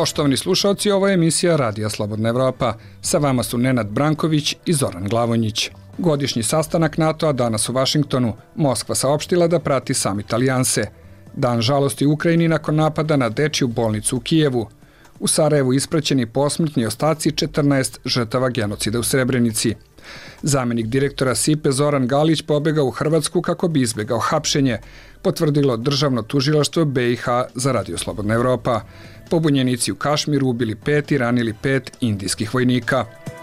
Poštovani slušalci, ovo je emisija Radija Slobodna Evropa. Sa vama su Nenad Branković i Zoran Glavonjić. Godišnji sastanak NATO-a danas u Vašingtonu. Moskva saopštila da prati samit alijanse. Dan žalosti u Ukrajini nakon napada na dečiju bolnicu u Kijevu. U Sarajevu ispraćeni posmrtni ostaci 14 žrtava genocida u Srebrenici. Zamenik direktora SIPE Zoran Galić pobegao u Hrvatsku kako bi izbegao hapšenje, potvrdilo državno tužilaštvo BiH za Radio Slobodna Evropa. Pobunjenici u Kašmiru ubili 5 i ranili 5 indijskih vojnika.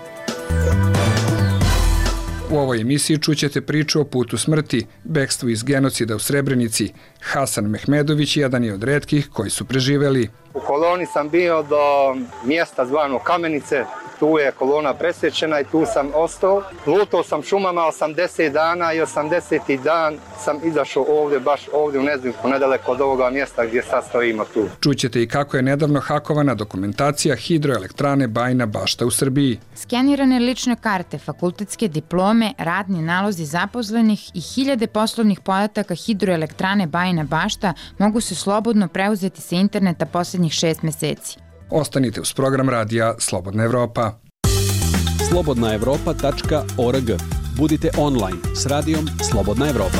U ovoj emisiji čućete priču o putu smrti, bekstvu iz genocida u Srebrenici. Hasan Mehmedović jedan je od retkih koji su preživeli. U koloni sam bio do mjesta zvano Kamenice, tu je kolona presječena i tu sam ostao. Lutao sam šumama 80 dana i 80. dan sam izašao ovdje, baš ovdje u Nezimku, nedaleko od ovoga mjesta gdje sad stojimo tu. Čućete i kako je nedavno hakovana dokumentacija hidroelektrane Bajina Bašta u Srbiji. Skenirane lične karte, fakultetske diplome, radni nalozi zaposlenih i hiljade poslovnih podataka hidroelektrane Bajina Bašta mogu se slobodno preuzeti sa interneta posljednjih 6 meseci. Ostanite uz program radija Slobodna Evropa. slobodnaevropa.org. Budite online s radijom Slobodna Evropa.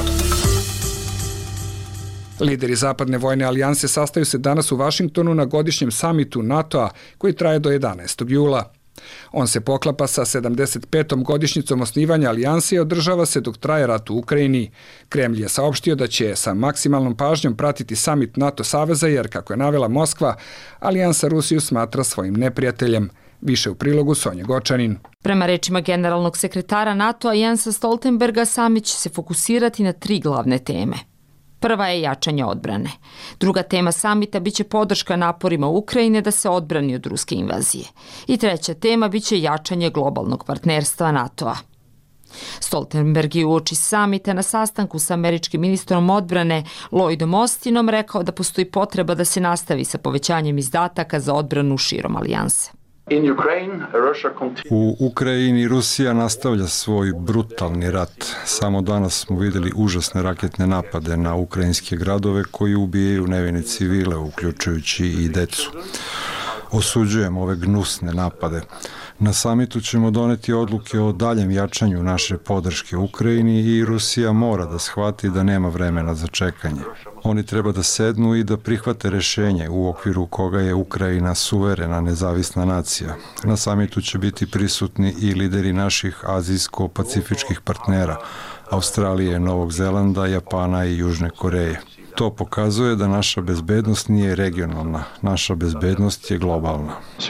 Lideri Zapadne vojne alijanse sastaju se danas u Vašingtonu na godišnjem samitu NATO-a koji traje do 11. jula. On se poklapa sa 75. godišnjicom osnivanja alijanse i održava se dok traje rat u Ukrajini. Kremlj je saopštio da će sa maksimalnom pažnjom pratiti samit NATO saveza jer, kako je navela Moskva, alijansa Rusiju smatra svojim neprijateljem. Više u prilogu Sonje Gočanin. Prema rečima generalnog sekretara NATO-a Jensa Stoltenberga, samit će se fokusirati na 3 glavne teme. Prva je jačanje odbrane. Druga tema samita biće podrška naporima Ukrajine da se odbrani od ruske invazije. I treća tema biće jačanje globalnog partnerstva NATO-a. Stoltenberg je uoči samita na sastanku sa američkim ministrom odbrane Lloydom Austinom rekao da postoji potreba da se nastavi sa povećanjem izdataka za odbranu širom alijanse. U Ukrajini Rusija nastavlja svoj brutalni rat. Samo danas smo vidjeli užasne raketne napade na ukrajinske gradove koji ubijaju nevine civile, uključujući i decu. Osuđujem ove gnusne napade. Na samitu ćemo doneti odluke o daljem jačanju naše podrške Ukrajini i Rusija mora da shvati da nema vremena za čekanje. Oni treba da sednu i da prihvate rešenje u okviru koga je Ukrajina suverena nezavisna nacija. Na samitu će biti prisutni i lideri naših azijsko-pacifičkih partnera, Australije, Novog Zelanda, Japana i Južne Koreje. To pokazuje da naša bezbednost nije regionalna, naša bezbednost je globalna.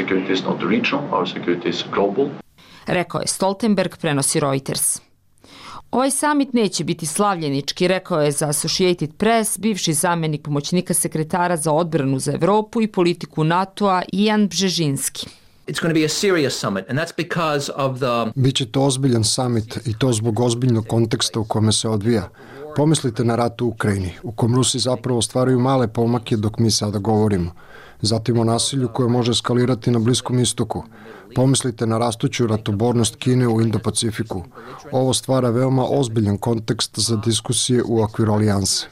Rekao je Stoltenberg, prenosi Reuters. Ovaj samit neće biti slavljenički, rekao je za Associated Press bivši zamenik pomoćnika sekretara za odbranu za Evropu i politiku NATO-a Ian Bžežinski. Biće to ozbiljan samit i to zbog ozbiljnog konteksta u kome se odvija. Pomislite na rat u Ukrajini, u kom Rusi zapravo ostvaruju male pomake dok mi sada govorimo. Zatim o nasilju koje može eskalirati na Bliskom istoku. Pomislite na rastuću ratobornost Kine u Indo-Pacifiku. Ovo stvara veoma ozbiljan kontekst za diskusije u okviru alijanse.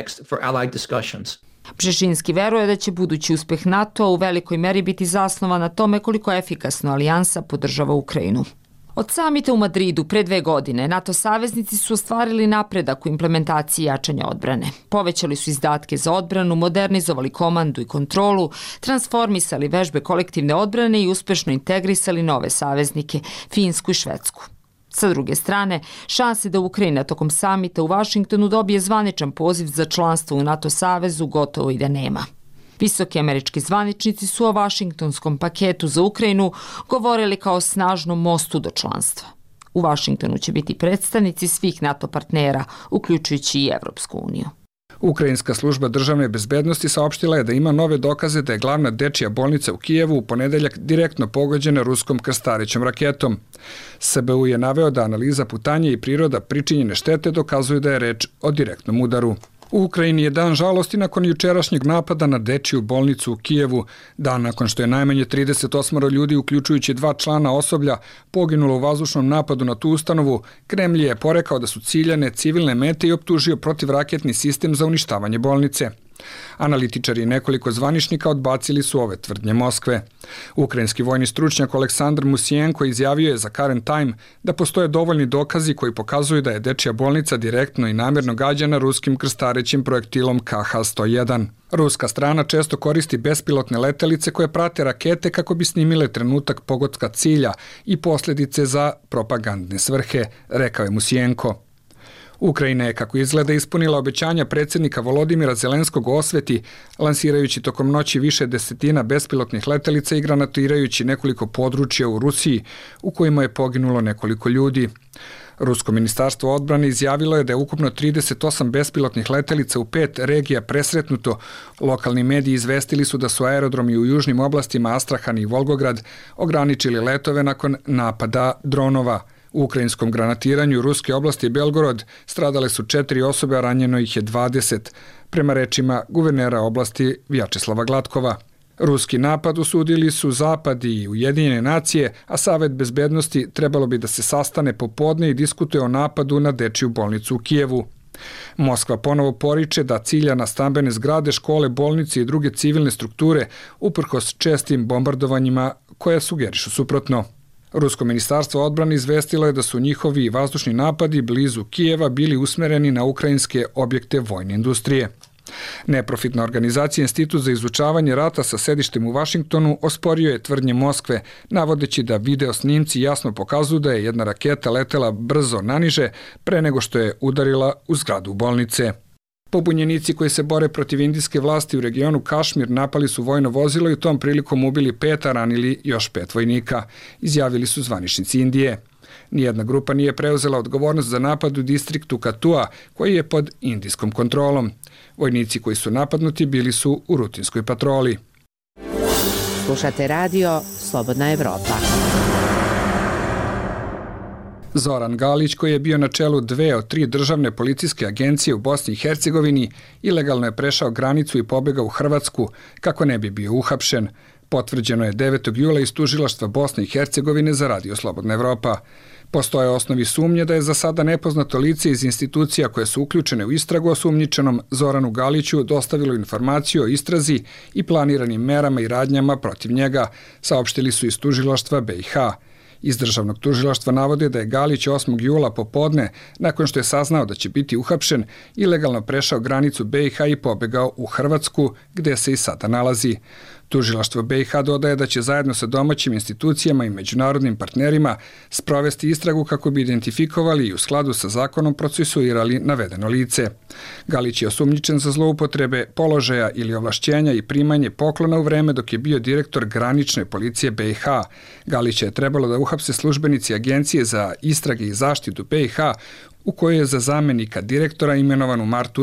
Bžežinski veruje da će budući uspeh NATO u velikoj meri biti zasnovan na tome koliko efikasno alijansa podržava Ukrajinu. Od samita u Madridu pre 2 godine NATO saveznici su ostvarili napredak u implementaciji jačanja odbrane. Povećali su izdatke za odbranu, modernizovali komandu i kontrolu, transformisali vežbe kolektivne odbrane i uspešno integrisali nove saveznike, Finsku i Švedsku. Sa druge strane, šanse da Ukrajina tokom samita u Vašingtonu dobije zvaničan poziv za članstvo u NATO savezu gotovo i da nema. Visoki američki zvaničnici su o Vašingtonskom paketu za Ukrajinu govorili kao snažnom mostu do članstva. U Vašingtonu će biti predstavnici svih NATO partnera, uključujući i Evropsku uniju. Ukrajinska služba državne bezbednosti saopštila je da ima nove dokaze da je glavna dečija bolnica u Kijevu u ponedeljak direktno pogođena ruskom krstarećom raketom. SBU je naveo da analiza putanja i priroda pričinjene štete dokazuju da je reč o direktnom udaru. U Ukrajini je dan žalosti nakon jučerašnjeg napada na dečiju bolnicu u Kijevu, dan nakon što je najmanje 38 ljudi, uključujući 2 člana osoblja, poginulo u vazdušnom napadu na tu ustanovu. Kremlj je porekao da su ciljane civilne mete i optužio protivraketni sistem za uništavanje bolnice. Analitičari i nekoliko zvaničnika odbacili su ove tvrdnje Moskve. Ukrajinski vojni stručnjak Aleksandar Musijenko izjavio je za Current Time da postoje dovoljni dokazi koji pokazuju da je dečija bolnica direktno i namjerno gađana ruskim krstarećim projektilom KH-101. Ruska strana često koristi bespilotne letelice koje prate rakete kako bi snimile trenutak pogotka cilja i posljedice za propagandne svrhe, rekao je Musijenko. Ukrajina je, kako izgleda, ispunila obećanja predsjednika Volodimira Zelenskog o osveti, lansirajući tokom noći više desetina bespilotnih letelica i granatirajući nekoliko područja u Rusiji, u kojima je poginulo nekoliko ljudi. Rusko ministarstvo odbrane izjavilo je da je ukupno 38 bespilotnih letelica u 5 regija presretnuto. Lokalni mediji izvestili su da su aerodromi u južnim oblastima Astrahan i Volgograd ograničili letove nakon napada dronova. U ukrajinskom granatiranju ruske oblasti Belgorod stradale su 4 osobe, a ranjeno ih je 20, prema rečima guvernera oblasti Vjačeslava Glatkova. Ruski napad osudili su Zapad i Ujedinjene nacije, a Savet bezbednosti trebalo bi da se sastane popodne i diskutuje o napadu na dečiju bolnicu u Kijevu. Moskva ponovo poriče da cilja na stambene zgrade, škole, bolnice i druge civilne strukture uprkos čestim bombardovanjima koje sugerišu suprotno. Rusko ministarstvo odbrane izvestilo je da su njihovi vazdušni napadi blizu Kijeva bili usmereni na ukrajinske objekte vojne industrije. Neprofitna organizacija Institut za izučavanje rata sa sedištem u Vašingtonu osporio je tvrdnje Moskve, navodeći da video snimci jasno pokazuju da je jedna raketa letela brzo naniže pre nego što je udarila u zgradu bolnice. Pobunjenici koji se bore protiv indijske vlasti u regionu Kašmir napali su vojno vozilo i tom prilikom ubili 5, a ranili još 5 vojnika, izjavili su zvaničnici Indije. Nijedna grupa nije preuzela odgovornost za napad u distriktu Katua, koji je pod indijskom kontrolom. Vojnici koji su napadnuti bili su u rutinskoj patroli. Slušate radio Slobodna Evropa. Zoran Galić, koji je bio na čelu 2 od 3 državne policijske agencije u Bosni i Hercegovini, ilegalno je prešao granicu i pobegao u Hrvatsku kako ne bi bio uhapšen. Potvrđeno je 9. jula iz tužilaštva Bosne i Hercegovine za Radio Slobodna Evropa. Postoje osnovi sumnje da je za sada nepoznato lice iz institucija koje su uključene u istragu osumnjičenom Zoranu Galiću dostavilo informaciju o istrazi i planiranim merama i radnjama protiv njega, saopštili su iz tužilaštva BiH. Iz državnog tužilaštva navode da je Galić 8. jula popodne, nakon što je saznao da će biti uhapšen, ilegalno prešao granicu BiH i pobegao u Hrvatsku, gde se i sada nalazi. Tužilaštvo BiH dodaje da će zajedno sa domaćim institucijama i međunarodnim partnerima sprovesti istragu kako bi identifikovali i u skladu sa zakonom procesuirali navedeno lice. Galić je osumnjičen za zloupotrebe položaja ili ovlašćenja i primanje poklona u vreme dok je bio direktor granične policije BiH. Galića je trebalo da uhapse službenici Agencije za istrage i zaštitu BiH, u kojoj je za zamenika direktora imenovan u martu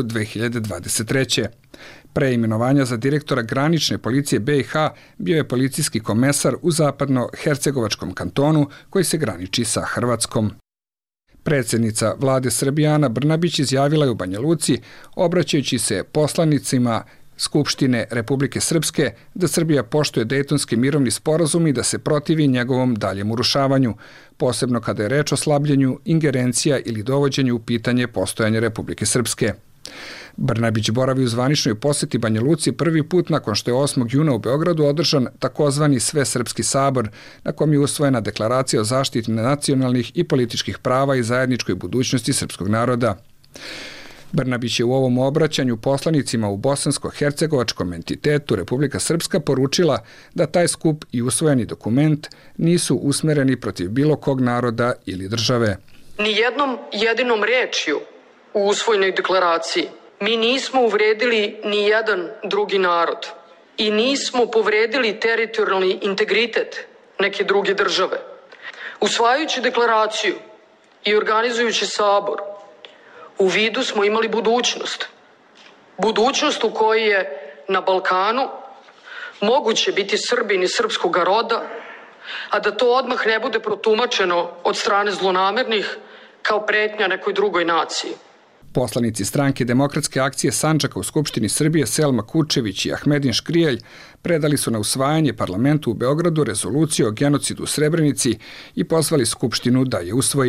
2023. Pre imenovanja za direktora granične policije BiH bio je policijski komesar u zapadno-hercegovačkom kantonu koji se graniči sa Hrvatskom. Predsjednica vlade Srbije Ana Brnabić izjavila je u Banja Luci, obraćajući se poslanicima Skupštine Republike Srpske, da Srbija poštuje Dejtonski mirovni sporazum i da se protivi njegovom daljem urušavanju, posebno kada je reč o slabljenju ingerencija ili dovođenju u pitanje postojanja Republike Srpske. Brnabić boravi u zvaničnoj poseti Banja Luci prvi put nakon što je 8. juna u Beogradu održan takozvani Svesrpski sabor, na kom je usvojena deklaracija o zaštiti nacionalnih i političkih prava i zajedničkoj budućnosti srpskog naroda. Brnabić je u ovom obraćanju poslanicima u bosansko-hercegovačkom entitetu Republika Srpska poručila da taj skup i usvojeni dokument nisu usmereni protiv bilo kog naroda ili države. Nijednom jedinom rečju u usvojenoj deklaraciji mi nismo uvredili ni jedan drugi narod i nismo povredili teritorijalni integritet neke druge države. Usvajajući deklaraciju i organizujući sabor, u vidu smo imali budućnost. Budućnost u kojoj je na Balkanu moguće biti Srbin iz srpskog roda, a da to odmah ne bude protumačeno od strane zlonamernih kao pretnja nekoj drugoj naciji. Poslanici stranke Demokratske akcije Sandžaka u Skupštini Srbije Selma Kučević i Ahmedin Škrijelj predali su na usvajanje parlamentu u Beogradu rezoluciju o genocidu u Srebrenici i pozvali Skupštinu da je usvoji.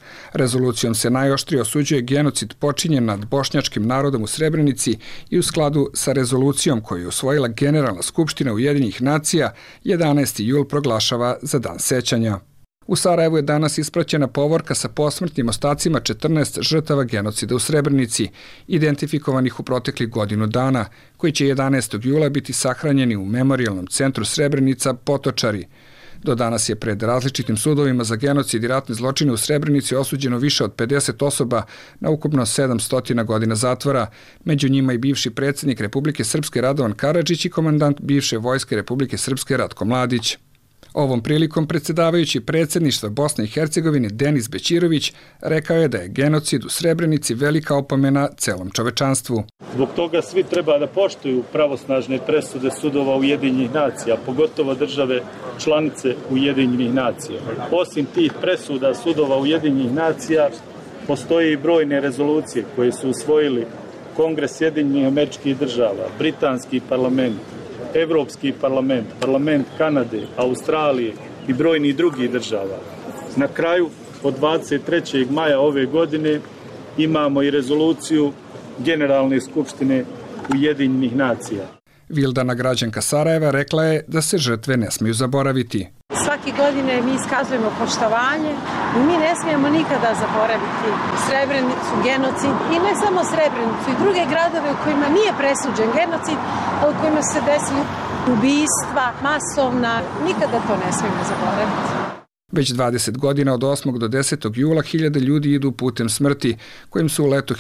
Rezolucijom se najoštrije osuđuje genocid počinjen nad bošnjačkim narodom u Srebrenici i u skladu sa rezolucijom koju je usvojila Generalna skupština Ujedinjenih nacija 11. jul proglašava za dan sećanja. U Sarajevu je danas ispraćena povorka sa posmrtnim ostacima 14 žrtava genocida u Srebrenici, identifikovanih u proteklih godinu dana, koji će 11. jula biti sahranjeni u Memorijalnom centru Srebrenica Potočari. Do danas je pred različitim sudovima za genocid i ratne zločine u Srebrenici osuđeno više od 50 osoba na ukupno 700 godina zatvora, među njima i bivši predsjednik Republike Srpske Radovan Karadžić i komandant bivše vojske Republike Srpske Ratko Mladić. Ovom prilikom predsjedavajući predsjedništva Bosne i Hercegovine Denis Bećirović rekao je da je genocid u Srebrenici velika opomena celom čovečanstvu. Zbog toga svi treba da poštuju pravosnažne presude sudova Ujedinjenih nacija, pogotovo države članice Ujedinjenih nacija. Osim tih presuda sudova Ujedinjenih nacija, postoje i brojne rezolucije koje su usvojili Kongres Sjedinjenih Američkih Država, Britanski parlament, Evropski parlament, parlament Kanade, Australije i brojnih drugih država. Na kraju, od 23. maja ove godine, imamo i rezoluciju Generalne skupštine Ujedinjenih nacija. Vildana, građanka Sarajeva, rekla je da se žrtve ne smiju zaboraviti. Svake godine mi iskazujemo poštovanje i mi ne smijemo nikada zaboraviti Srebrenicu, genocid i ne samo Srebrenicu i druge gradove u kojima nije presuđen genocid, a u kojima se desili ubistva, masovna. Nikada to ne smijemo zaboraviti. Već 20 godina od 8. do 10. jula hiljade ljudi idu putem smrti, kojim su u letu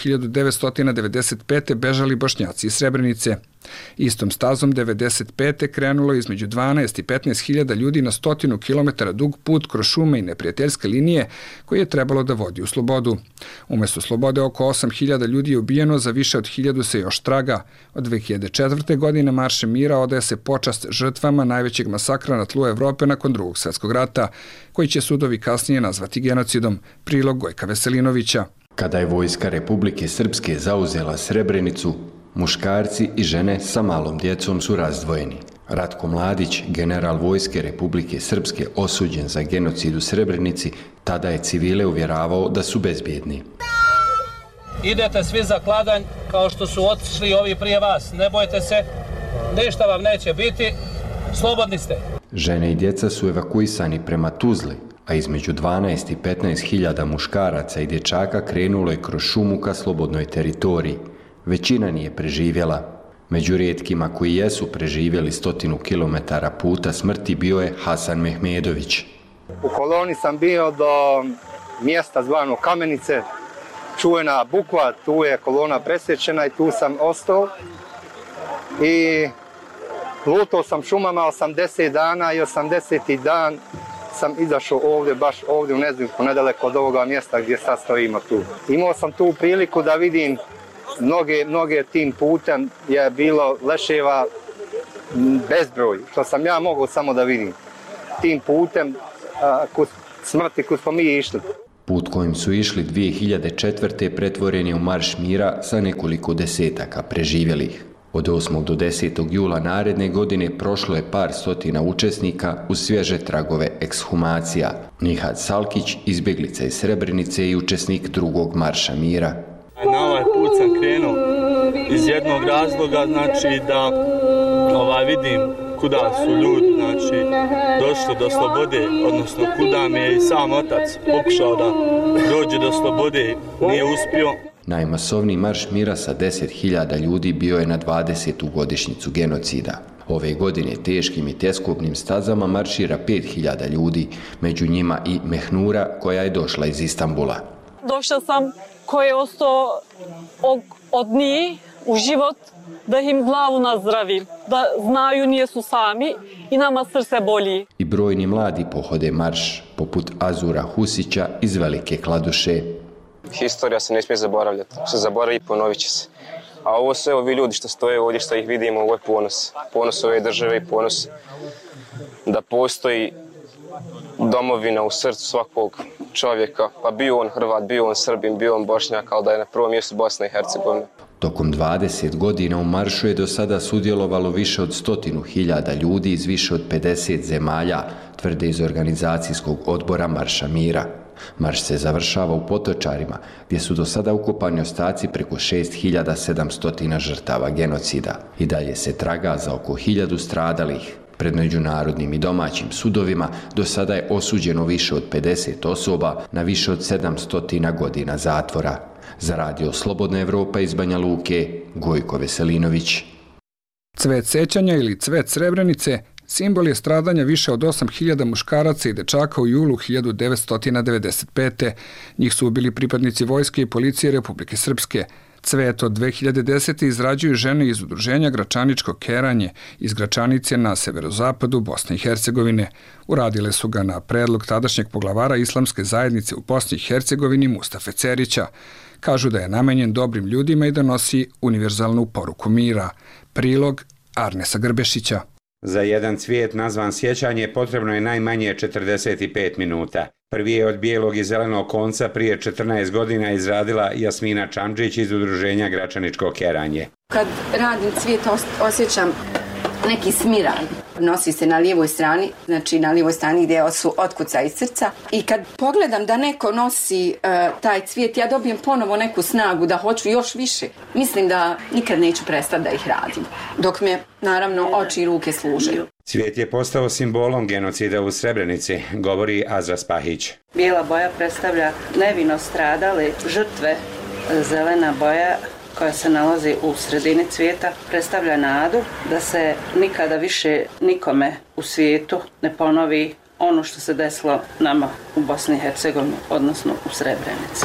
1995. bežali Bošnjaci iz Srebrenice. Istom stazom 1995. krenulo između 12 i 15 hiljada ljudi na 100 kilometara dug put kroz šume i neprijateljske linije koji je trebalo da vodi u slobodu. Umjesto slobode oko 8 hiljada ljudi je ubijeno, za više od 1000 se još traga. Od 2004. godine Maršem mira odaje se počast žrtvama najvećeg masakra na tlu Evrope nakon Drugog svjetskog rata, koji će sudovi kasnije nazvati genocidom. Prilog Gojka Veselinovića. Kada je vojska Republike Srpske zauzela Srebrenicu, muškarci i žene sa malom djecom su razdvojeni. Ratko Mladić, general vojske Republike Srpske osuđen za genocid u Srebrenici, tada je civile uvjeravao da su bezbjedni. Idete svi za kladanj kao što su otišli ovi prije vas. Ne bojte se, ništa vam neće biti, slobodni ste. Žene i djeca su evakuisani prema Tuzli, a između 12 i 15 hiljada muškaraca i dječaka krenulo je kroz šumu ka slobodnoj teritoriji. Većina nije preživjela. Među rijetkima koji jesu preživjeli 100 kilometara puta smrti bio je Hasan Mehmedović. U koloni sam bio do mjesta zvano Kamenice, čuvena Bukva, tu je kolona presječena i tu sam ostao. I lutao sam šumama 80 dana i 80. dan sam izašao ovdje, baš ovdje u Nezimku, nedaleko od ovoga mjesta gdje sad stojimo tu. Imao sam tu priliku da vidim mnoge tim putem je bilo leševa bezbroj, što sam ja mogao samo da vidim. Tim putem kod smrti kod smo mi išli. Put kojim su išli 2004. pretvoren je u marš mira sa nekoliko desetaka preživjelih. Od 8. do 10. jula naredne godine prošlo je par stotina učesnika uz svježe tragove ekshumacija. Nihad Salkić, izbjeglica iz Srebrenice i učesnik drugog marša mira. Na ovaj put sam krenuo iz jednog razloga, znači da vidim kuda su ljudi, znači došli do slobode, odnosno kuda mi je i sam otac pokušao da dođe do slobode, nije uspio. Najmasovniji marš mira sa 10.000 ljudi bio je na 20. godišnjicu genocida. Ove godine teškim i tjeskobnim stazama maršira 5.000 ljudi, među njima i Mehnura koja je došla iz Istanbula. Došla sam koji je ostao od njih u život, da im glavu nazdravi, da znaju nisu sami i nama srce boli. I brojni mladi pohode marš, poput Azura Husića iz Velike Kladuše. Historija se ne smije zaboravljati, se zaboravi i ponovit će se. A ovo sve ovi ljudi što stoje ovdje, što ih vidimo, ovo je ponos. Ponos ove države i ponos da postoji domovina u srcu svakog čovjeka, pa bio on Hrvat, bio on Srbin, bio on Bošnjak, ali da je na prvom mjestu Bosna i Hercegovina. Tokom 20 godina u maršu je do sada sudjelovalo više od 100.000 ljudi iz više od 50 zemalja, tvrde iz organizacijskog odbora Marša mira. Marš se završava u Potočarima, gdje su do sada ukopani ostaci preko 6700 žrtava genocida. I dalje se traga za oko 1000 stradalih. Pred međunarodnim i domaćim sudovima do sada je osuđeno više od 50 osoba na više od 700 godina zatvora. Za Radio Slobodna Evropa iz Banja Luke, Gojko Veselinović. Cvet sećanja ili cvet Srebrenice simbol je stradanja više od 8000 muškaraca i dečaka u julu 1995. Njih su ubili pripadnici vojske i policije Republike Srpske. Cvet od 2010. izrađuju žene iz udruženja Gračaničko keranje iz Gračanice na severozapadu Bosne i Hercegovine. Uradile su ga na predlog tadašnjeg poglavara islamske zajednice u Bosni i Hercegovini Mustafe Cerića. Kažu da je namenjen dobrim ljudima i da nosi univerzalnu poruku mira. Prilog Arnesa Grbešića. Za jedan cvijet nazvan sjećanje potrebno je najmanje 45 minuta. Prvi je od bijelog i zelenog konca prije 14 godina izradila Jasmina Čamdžić iz udruženja Gračaničko keranje. Kad radim cvijet osjećam neki smiran. Nosi se na lijevoj strani, znači na lijevoj strani gdje su otkucaji srca. I kad pogledam da neko nosi taj cvijet, ja dobijem ponovo neku snagu da hoću još više. Mislim da nikad neću prestati da ih radim, dok me naravno oči i ruke služe. Cvijet je postao simbolom genocida u Srebrenici, govori Azra Spahić. Bijela boja predstavlja nevino stradale žrtve, zelena boja koja se nalazi u sredini cvijeta predstavlja nadu da se nikada više nikome u svijetu ne ponovi ono što se desilo nama u Bosni i Hercegovini, odnosno u Srebrenici.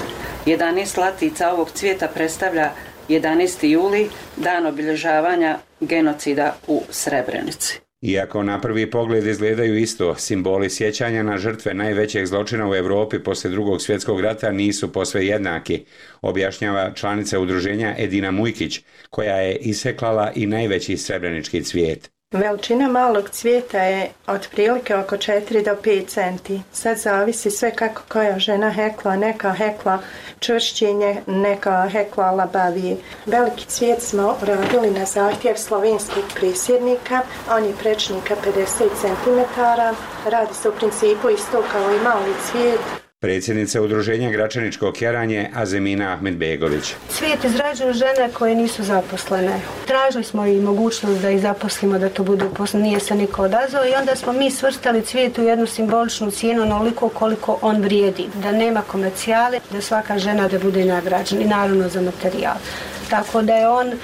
11 latica ovog cvijeta predstavlja 11. juli, dan obilježavanja genocida u Srebrenici. Iako na prvi pogled izgledaju isto, simboli sjećanja na žrtve najvećeg zločina u Evropi poslije Drugog svjetskog rata nisu posve jednaki, objašnjava članica udruženja Edina Mujkić, koja je iseklala i najveći srebrenički cvijet. Veličina malog cvijeta je otprilike oko 4 do 5 centi. Sad zavisi sve kako koja žena hekla, neka hekla čvršćenje, neka hekla labavije. Veliki cvijet smo radili na zahtjev slovenskih prisjednika, on je prečnika 50 cm, radi se u principu isto kao i mali cvijet. Predsjednica udruženja Gračaničko keranje Azemina Ahmedbegović. Cvijet izrađuju žene koje nisu zaposlene. Tražili smo i mogućnost da ih zaposlimo, da to budu uposleni, nije se niko odazvao i onda smo mi svrstali cvijet u jednu simboličnu cijenu onoliko koliko on vrijedi. Da nema komercijale, da svaka žena da bude nagrađena i naravno za materijal. Tako da je on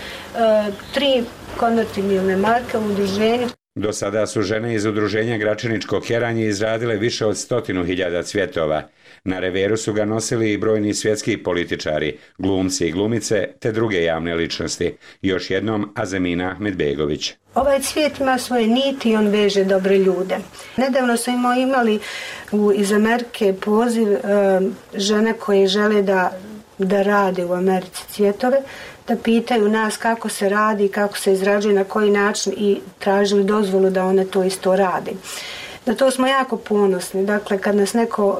3 konvertibilne marke u udruženju. Do sada su žene iz udruženja Gračaničko keranje izradile više od 100.000 cvjetova. Na reveru su ga nosili i brojni svjetski političari, glumci i glumice te druge javne ličnosti. Još jednom Azemina Ahmedbegović. Ovaj cvijet ima svoje niti i on veže dobre ljude. Nedavno smo imali iz Amerike poziv žene koje žele da rade u Americi cvjetove, da pitaju nas kako se radi, kako se izrađuje, na koji način i tražili dozvolu da one to isto rade. Na to smo jako ponosni. Dakle, kad nas neko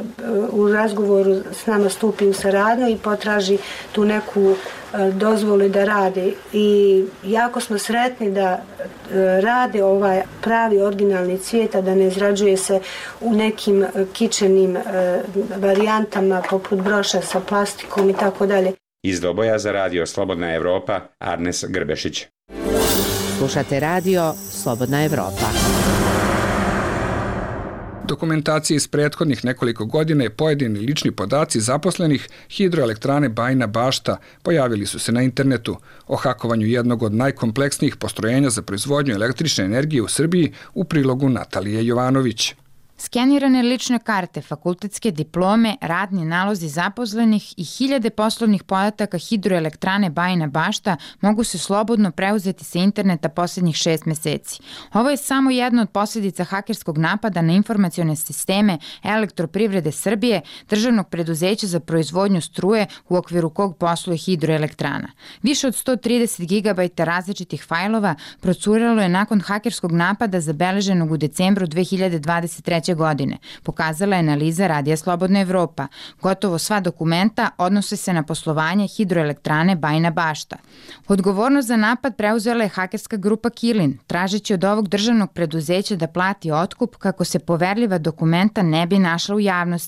u razgovoru s nama stupi u saradnju i potraži tu neku dozvolu da rade. I jako smo sretni da rade ovaj pravi originalni cvijet, a da ne izrađuje se u nekim kičenim varijantama poput broša sa plastikom i tako dalje. Iz Doboja za Radio Slobodna Evropa, Arnes Grbešić. Slušate Radio Slobodna Evropa. Dokumentacije iz prethodnih nekoliko godina i pojedini lični podaci zaposlenih hidroelektrane Bajina Bašta pojavili su se na internetu. O hakovanju jednog od najkompleksnijih postrojenja za proizvodnju električne energije u Srbiji u prilogu Natalije Jovanović. Skenirane lične karte, fakultetske diplome, radni nalozi zaposlenih i hiljade poslovnih podataka hidroelektrane Bajina Bašta mogu se slobodno preuzeti sa interneta posljednjih 6 meseci. Ovo je samo jedna od posljedica hakerskog napada na informacione sisteme Elektroprivrede Srbije, državnog preduzeća za proizvodnju struje u okviru kog posluje hidroelektrana. Više od 130 GB različitih fajlova procurelo je nakon hakerskog napada zabeleženog u decembru 2023. godine, pokazala je analiza Radija Slobodna Evropa. Gotovo sva dokumenta odnose se na poslovanje hidroelektrane Bajina Bašta. Odgovornost za napad preuzela je hakerska grupa Kilin, tražeći od ovog državnog preduzeća da plati otkup kako se poverljiva dokumenta ne bi našla u javnosti.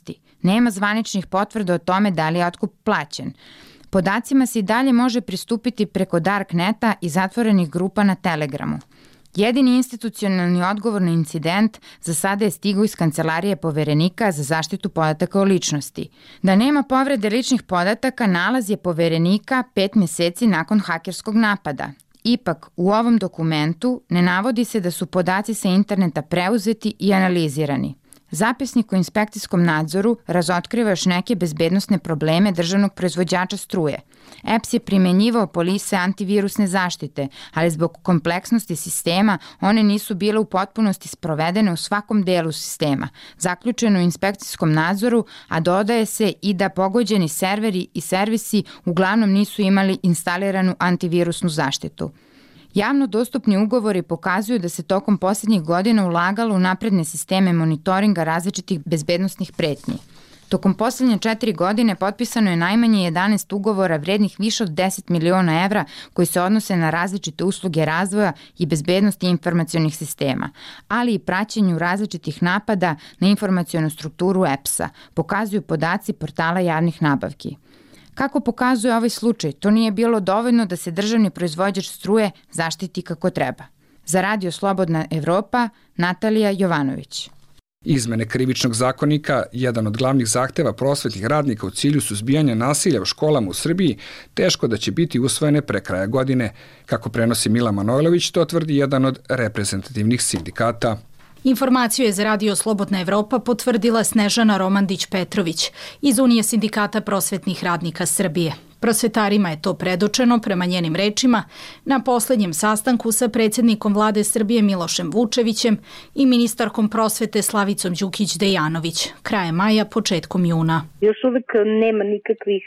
Nema zvaničnih potvrda o tome da li je otkup plaćen. Podacima se i dalje može pristupiti preko Darkneta i zatvorenih grupa na Telegramu. Jedini institucionalni odgovor na incident za sada je stigao iz Kancelarije Poverenika za zaštitu podataka o ličnosti. Da nema povrede ličnih podataka, nalaz je Poverenika 5 meseci nakon hakerskog napada. Ipak, u ovom dokumentu ne navodi se da su podaci sa interneta preuzeti i analizirani. Zapisnik o inspekcijskom nadzoru razotkriva još neke bezbednosne probleme državnog proizvođača struje. EPS je primenjivao polise antivirusne zaštite, ali zbog kompleksnosti sistema one nisu bile u potpunosti sprovedene u svakom delu sistema, zaključeno u inspekcijskom nadzoru, a dodaje se i da pogođeni serveri i servisi uglavnom nisu imali instaliranu antivirusnu zaštitu. Javno dostupni ugovori pokazuju da se tokom posljednjih godina ulagalo u napredne sisteme monitoringa različitih bezbednosnih pretnji. Tokom posljednje 4 godine potpisano je najmanje 11 ugovora vrednih više od 10 miliona evra koji se odnose na različite usluge razvoja i bezbednosti informacionih sistema, ali i praćenju različitih napada na informacionu strukturu EPS-a, pokazuju podaci portala javnih nabavki. Kako pokazuje ovaj slučaj, to nije bilo dovoljno da se državni proizvođač struje zaštiti kako treba. Za Radio Slobodna Evropa, Natalija Jovanović. Izmene krivičnog zakonika, jedan od glavnih zahteva prosvetnih radnika u cilju suzbijanja nasilja u školama u Srbiji, teško da će biti usvojene pre kraja godine. Kako prenosi Mila Manojlović, to tvrdi jedan od reprezentativnih sindikata. Informaciju je za Radio Slobodna Evropa potvrdila Snežana Romandić-Petrović iz Unije sindikata prosvetnih radnika Srbije. Prosvetarima je to predočeno, prema njenim rečima, na poslednjem sastanku sa predsjednikom vlade Srbije Milošem Vučevićem i ministarkom prosvete Slavicom Đukić-Dejanović, krajem maja, početkom juna. Još uvek nema nikakvih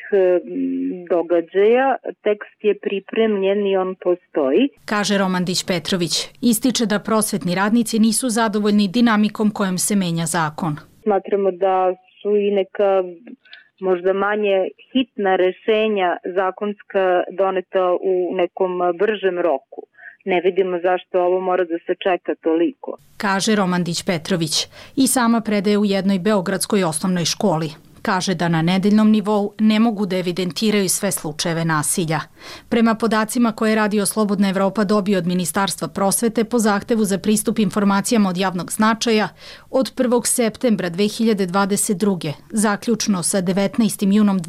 događaja, tekst je pripremljen i on postoji, kaže Romandić-Petrović. Ističe da prosvetni radnici nisu zadovoljni dinamikom kojom se menja zakon. Smatramo da su i neka možda manje hitna rešenja zakonska doneta u nekom bržem roku. Ne vidimo zašto ovo mora da se čeka toliko, kaže Romandić-Petrović i sama predaje u jednoj beogradskoj osnovnoj školi. Kaže da na nedeljnom nivou ne mogu da evidentiraju sve slučajeve nasilja. Prema podacima koje je Radio Slobodna Evropa dobio od Ministarstva prosvete po zahtevu za pristup informacijama od javnog značaja, od 1. septembra 2022. zaključno sa 19. junom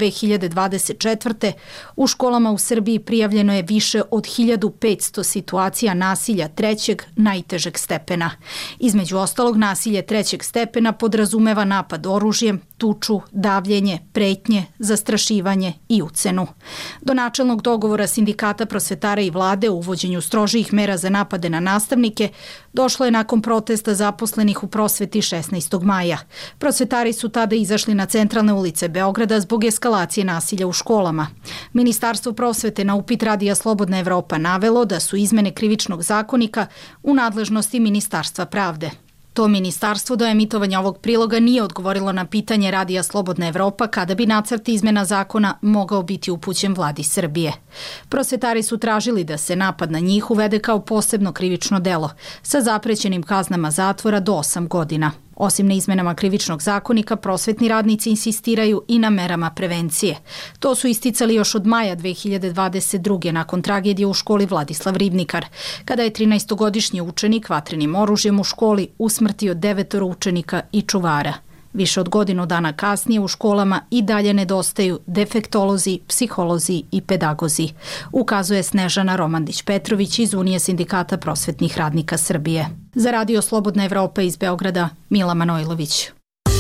2024. u školama u Srbiji prijavljeno je više od 1500 situacija nasilja trećeg, najtežeg stepena. Između ostalog, nasilje trećeg stepena podrazumeva napad oružjem, tuču, davljenje, pretnje, zastrašivanje i ucenu. Do načelnog dogovora sindikata prosvetara i vlade u uvođenju strožijih mera za napade na nastavnike došlo je nakon protesta zaposlenih u prosveti 16. maja. Prosvetari su tada izašli na centralne ulice Beograda zbog eskalacije nasilja u školama. Ministarstvo prosvete na upit Radija Slobodna Evropa navelo da su izmene krivičnog zakonika u nadležnosti Ministarstva pravde. To ministarstvo do emitovanja ovog priloga nije odgovorilo na pitanje Radija Slobodna Evropa kada bi nacrt izmena zakona mogao biti upućen vladi Srbije. Prosvetari su tražili da se napad na njih uvede kao posebno krivično delo sa zaprećenim kaznama zatvora do 8 godina. Osim na izmenama krivičnog zakonika, prosvetni radnici insistiraju i na merama prevencije. To su isticali još od maja 2022. nakon tragedije u školi Vladislav Ribnikar, kada je 13-godišnji učenik vatrenim oružjem u školi usmrtio 9 učenika i čuvara. Više od godinu dana kasnije u školama i dalje nedostaju defektolozi, psiholozi i pedagozi, ukazuje Snežana Romandić-Petrović iz Unije sindikata prosvetnih radnika Srbije. Za Radio Slobodna Evropa iz Beograda, Mila Manojlović.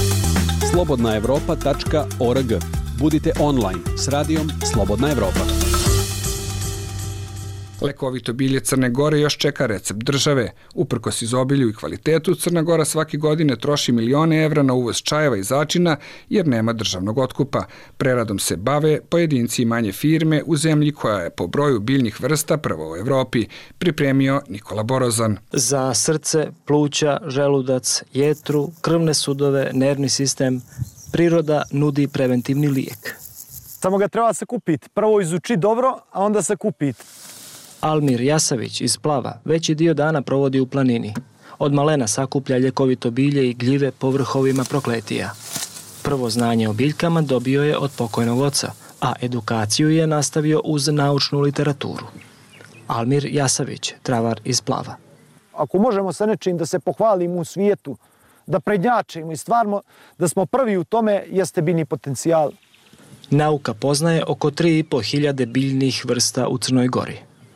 slobodnaevropa.org. Budite online s radijom Slobodna Evropa. Lekovito bilje Crne Gore još čeka recept države. Uprkos izobilju i kvalitetu, Crna Gora svake godine troši milione evra na uvoz čajeva i začina jer nema državnog otkupa. Preradom se bave pojedinci i manje firme u zemlji koja je po broju biljnih vrsta prva u Evropi, pripremio Nikola Borozan. Za srce, pluća, želudac, jetru, krvne sudove, nervni sistem, priroda nudi preventivni lijek. Samo ga treba sakupiti. Prvo izuči dobro, a onda sakupiti. Almir Jasavić iz Plava veći dio dana provodi u planini. Od malena sakuplja ljekovito bilje i gljive po vrhovima Prokletija. Prvo znanje o biljkama dobio je od pokojnog oca, a edukaciju je nastavio uz naučnu literaturu. Almir Jasavić, travar iz Plava. Ako možemo sa nečim da se pohvalimo u svijetu, da prednjačimo i stvarno da smo prvi u tome, jeste biljni potencijal. Nauka poznaje oko 3.500 biljnih vrsta u Crnoj Gori.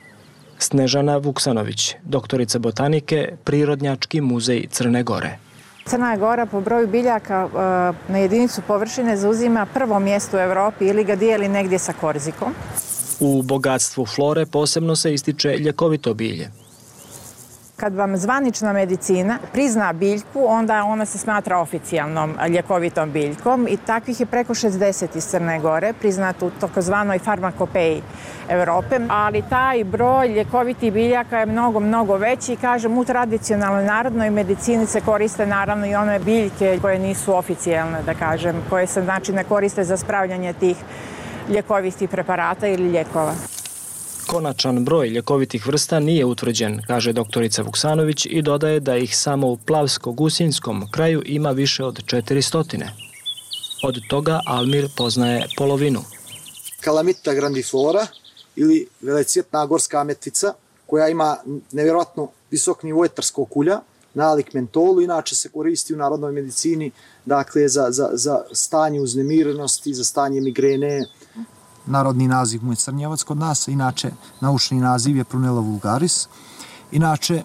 Snežana Vuksanović, doktorica botanike, Prirodnjački muzej Crne Gore. Crna Gora po broju biljaka na jedinicu površine zauzima prvo mjesto u Evropi ili ga dijeli negdje sa Korzikom. U bogatstvu flore posebno se ističe ljekovito bilje. Kad vam zvanična medicina prizna biljku, onda ona se smatra oficijalnom ljekovitom biljkom i takvih je preko 60 iz Crne Gore, priznat u takozvanoj farmakopeji Evrope, ali taj broj ljekovitih biljaka je mnogo veći. Kažem, u tradicionalnoj narodnoj medicini se koriste naravno i one biljke koje nisu oficijalne, da kažem, koje se znači ne koriste za spravljanje tih ljekovitih preparata ili ljekova. Konačan broj ljekovitih vrsta nije utvrđen, kaže doktorica Vuksanović i dodaje da ih samo u Plavsko-Gusinjskom kraju ima više od 400. Od toga Almir poznaje polovinu. Calamita grandiflora ili velecjetna gorska ametvica koja ima nevjerojatno visok nivo etarskog ulja, nalik mentolu, inače se koristi u narodnoj medicini, dakle za stanje uznemirenosti, za stanje migrene. Narodni naziv mu je crnjevac kod nas, inače naučni naziv je Prunella vulgaris. Inače,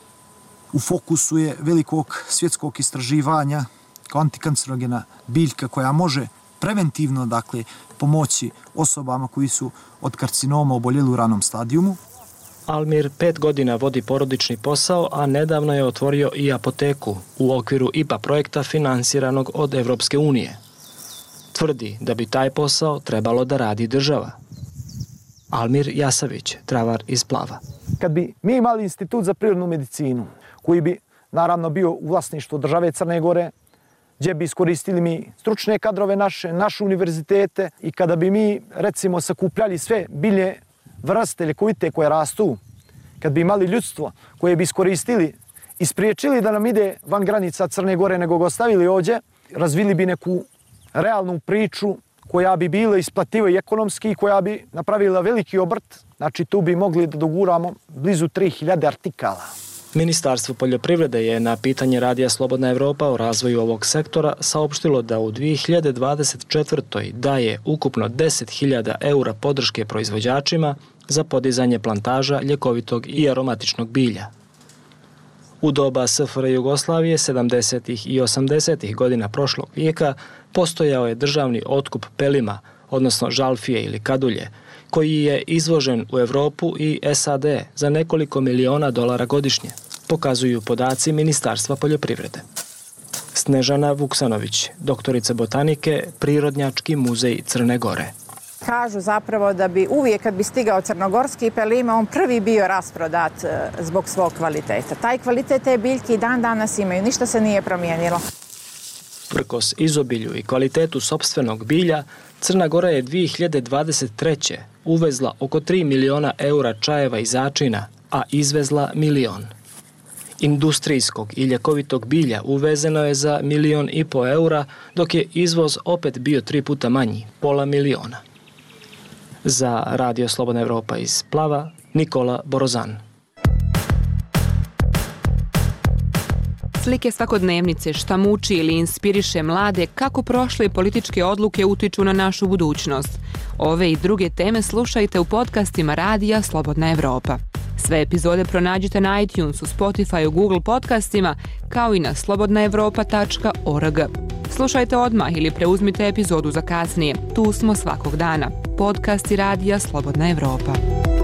u fokusu je velikog svjetskog istraživanja kao antikancerogena biljka koja može preventivno, dakle, pomoći osobama koji su od karcinoma oboljeli u ranom stadijumu. Almir 5 godina vodi porodični posao, a nedavno je otvorio i apoteku u okviru IPA projekta finansiranog od Evropske unije. Tvrdi da bi taj posao trebalo da radi država. Almir Jasavić, travar iz Plava. Kad bi mi imali institut za prirodnu medicinu, koji bi naravno bio u vlasništvu države Crne Gore, gdje bi iskoristili mi stručne kadrove naše univerzitete i kada bi mi, recimo, sakupljali sve biljne vrste ljekovite koje rastu, kad bi imali ljudstvo koje bi iskoristili i spriječili da nam ide van granica Crne Gore, nego ga ostavili ovdje, razvili bi neku realnu priču koja bi bila isplativa i ekonomski i koja bi napravila veliki obrt. Znači, tu bi mogli da doguramo blizu 3000 artikala. Ministarstvo poljoprivrede je na pitanje Radija Slobodna Evropa o razvoju ovog sektora saopštilo da u 2024. daje ukupno 10.000 eura podrške proizvođačima za podizanje plantaža ljekovitog i aromatičnog bilja. U doba SFRJ Jugoslavije 70. i 80. godina prošlog vijeka postojao je državni otkup pelima, odnosno žalfije ili kadulje, koji je izvožen u Evropu i SAD za nekoliko miliona dolara godišnje, pokazuju podaci Ministarstva poljoprivrede. Snežana Vuksanović, doktorica botanike, Prirodnjački muzej Crne Gore. Kažu zapravo da bi uvijek kad bi stigao crnogorski pelima, on prvi bio rasprodat zbog svog kvaliteta. Taj kvalitet te biljke i dan danas imaju, ništa se nije promijenilo. Prkos izobilju i kvalitetu sopstvenog bilja, Crna Gora je 2023. uvezla oko 3 miliona eura čajeva i začina, a izvezla 1 milion. Industrijskog i ljekovitog bilja uvezeno je za 1,5 miliona eura, dok je izvoz opet bio 3 puta manji, pola miliona. Za Radio Slobodna Evropa iz Plava, Nikola Borozan. Slike svakodnevnice, šta muči ili inspiriše mlade, kako prošle političke odluke utiču na našu budućnost. Ove i druge teme slušajte u podcastima Radija Slobodna Evropa. Sve epizode pronađite na iTunesu, Spotifyu, Google podcastima, kao i na slobodnaevropa.org. Slušajte odmah ili preuzmite epizodu za kasnije. Tu smo svakog dana. Podcasti Radija Slobodna Evropa.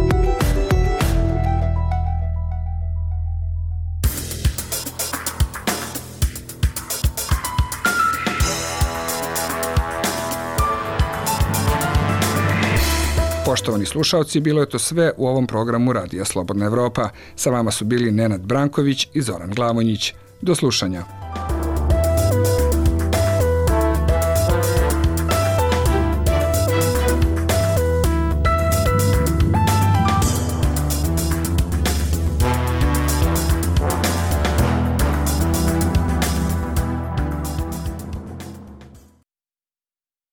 Poštovani slušalci, bilo je to sve u ovom programu Radija Slobodna Evropa. Sa vama su bili Nenad Branković i Zoran Glavonjić. Do slušanja.